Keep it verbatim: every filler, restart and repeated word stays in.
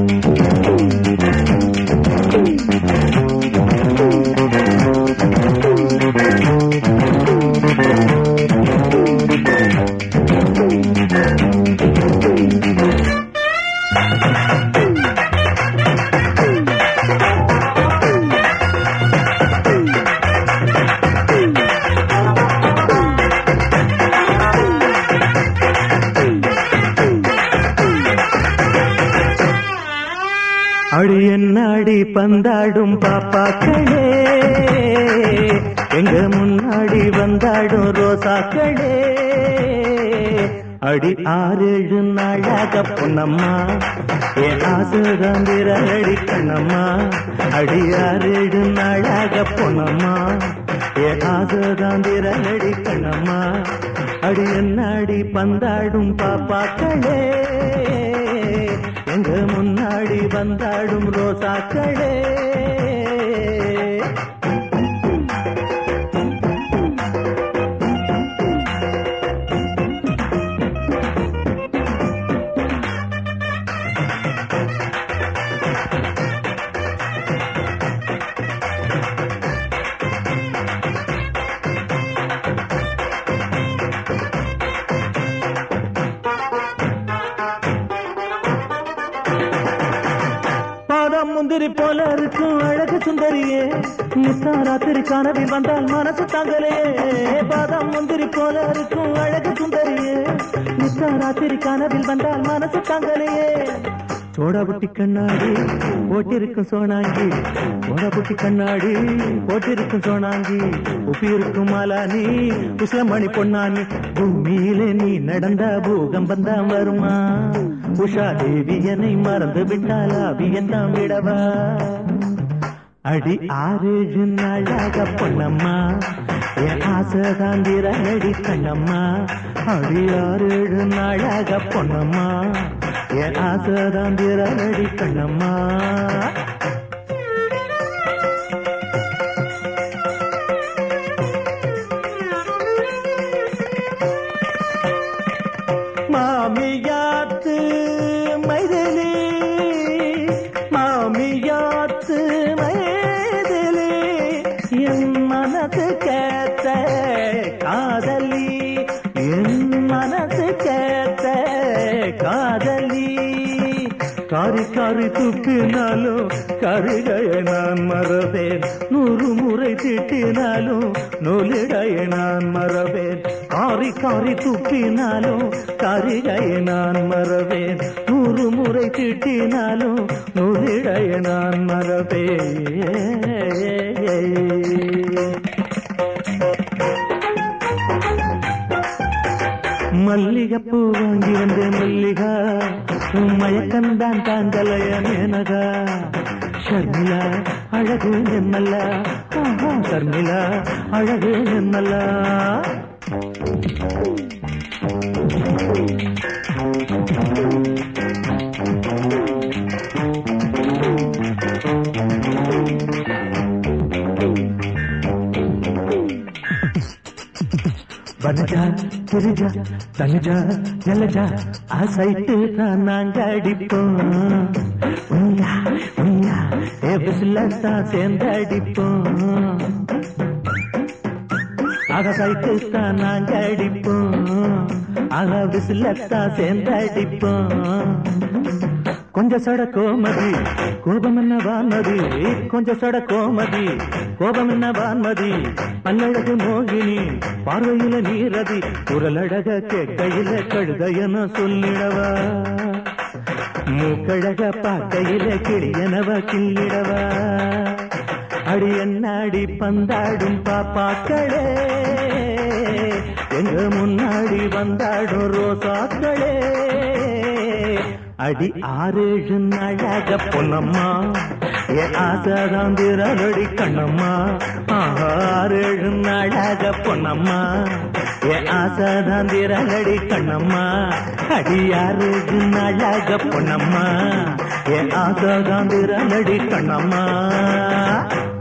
அடி என்னாடி பந்தாடும் பாப்பாக்களே, எங்க முன்னாடி வந்தாடும் ரோசாக்களே. அடி ஆறேழு நாளாக பொன்னம்மா என் ஆசுதாந்திர அடி கண்ணம்மா. அடி ஆறேழு நாளாக பொன்னம்மா என் ஆசுதாந்திர அடி கண்ணம்மா. அடி என்னாடி பந்தாடும் பாப்பாக்களே, எங்க முன்னாடி வந்தாடும் ரோசாக்களே. முந்திரி போல இருக்கும் அழகு சுந்தரியே, முத்தா ராத்திரி கனவில் வந்தால் மனசு தாங்கலே. பாதாம் முந்திரி போல இருக்கும் அழகு சுந்தரியே, முத்தா ராத்திரி கனவில் வந்தால் மனசு தாங்கலையே. சோடாபுட்டி கண்ணாடி போட்டிருக்கும் சோனாங்கி, சோடாபுட்டி கண்ணாடி போட்டிருக்கும் சோனாங்கி. உப்பி இருக்கும் மாலானி உசிலமணி பொன்னானி, பூமியிலே நீ நடந்த பூகம்பம் தான் வருமா. உஷா தேவி என்னை மறந்து விட்டால் அபியந்தான் விடவா. அடி ஆறேழு நாளாக பொன்னம்மா என் ஆசதாந்திர அடி கண்ணம்மா. அடி ஆறேழு நாளாக பொன்னம்மா என் ஆசதாந்திர அடி கண்ணம்மா. மாமியாத்து மைதிலி, மாமியாத்து மைதிலி, என் மனசு கேட்ட காதலி, என் மனசு கேட்ட காதலி. காரி காரி துப்பினாலும் கருகையை நான் மறவேன், நூறு முறை திட்டினாலும் நூலிடையை நான் மறவேன். காரி காரி துப்பினாலும் கருகையை நான் மறவேன், நூறு முறை திட்டினாலும் நூலிடையை நான் மறவேன். மல்லிகைப்பூ வாங்கி வந்த மல்லிகா, மயக்கந்தான் தாங்கலைய மேனகா. ஷர்மிளா அழகு நிம்மல்ல, ஷர்மிளா அழகு நிம்மல்ல. வனஜா கிரிஜா தனுஜா ஜலஜா ஆசைட்டு தான் நாங்க அடிப்போம். உய்யா உய்யா ஏ பிசிலத்தான் சேர்ந்து அடிப்போம். ஆக சைட்டு தான் நாங்க அடிப்போம். ஆக பிசிலத்தான் சேர்ந்து அடிப்போம். கொஞ்சம் சட கோமதி கோபம் என்ன வான்மதி, கொஞ்சம் சட கோமதி கோபம் என்ன வான்மதி. பல்லழகு மோகினி பார்வையில நீரதி, குரலழக கேட்கையில கழுதையன சொல்லிடவா. மூக்கழக பார்க்கையில கிளியனவ கிள்ளிடவா. அடி என்னாடி பந்தாடும் பாப்பாக்களே, எங்க முன்னாடி வந்தாடும் ரோசாக்களே. அடி ஆறேழு நாளாக பொன்னம்மா என் ஆசதாந்திர அடி கண்ணம்மா. ஆறேழு நாளாக பொன்னம்மா என் ஆசதாந்திர அடி கண்ணம்மா. அடி ஆறேழு நாளாக பொன்னம்மா என் ஆசதாந்திர அடி கண்ணம்மா.